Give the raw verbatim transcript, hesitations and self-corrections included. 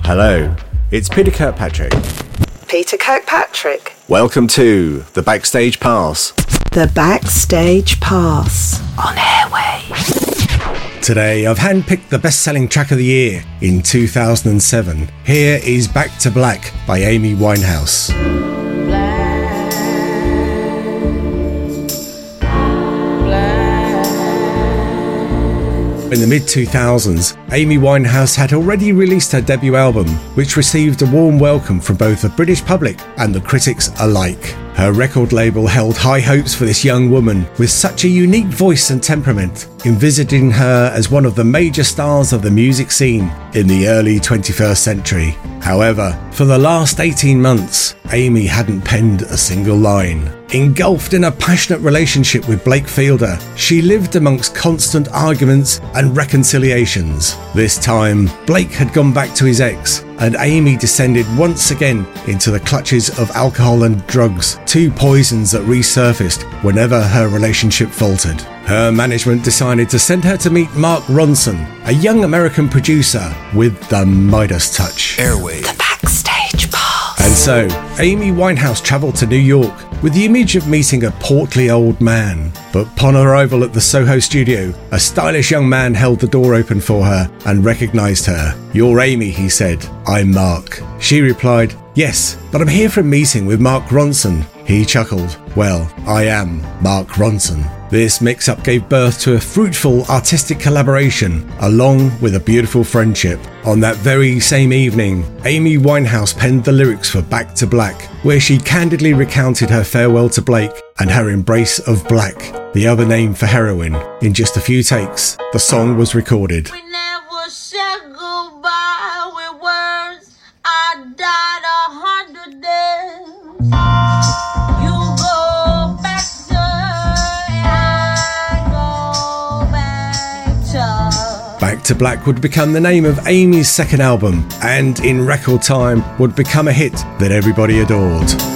Hello, it's Peter Kirkpatrick. Peter Kirkpatrick. Welcome to The Backstage Pass. The Backstage Pass on Airway. Today I've handpicked the best-selling track of the year in two thousand seven. Here is Back to Black by Amy Winehouse. In the mid two thousands, Amy Winehouse had already released her debut album, which received a warm welcome from both the British public and the critics alike. Her record label held high hopes for this young woman with such a unique voice and temperament, envisaging her as one of the major stars of the music scene in the early twenty-first century. However, for the last eighteen months, Amy hadn't penned a single line. Engulfed in a passionate relationship with Blake Fielder, she lived amongst constant arguments and reconciliations. This time, Blake had gone back to his ex, and Amy descended once again into the clutches of alcohol and drugs, two poisons that resurfaced whenever her relationship faltered. Her management decided to send her to meet Mark Ronson, a young American producer with the Midas touch. Airway. The Backstage Pass. And so, Amy Winehouse travelled to New York with the image of meeting a portly old man. But upon arrival at the Soho studio, a stylish young man held the door open for her and recognised her. "You're Amy," he said. "I'm Mark." She replied, "Yes, but I'm here for a meeting with Mark Ronson." He chuckled. "Well, I am Mark Ronson." This mix-up gave birth to a fruitful artistic collaboration, along with a beautiful friendship. On that very same evening, Amy Winehouse penned the lyrics for Back to Black, where she candidly recounted her farewell to Blake and her embrace of black, the other name for heroin. In just a few takes, the song was recorded. We never said goodbye with words. I died a hundred days. You go back to, I go back to. Back to Black would become the name of Amy's second album, and in record time would become a hit that everybody adored.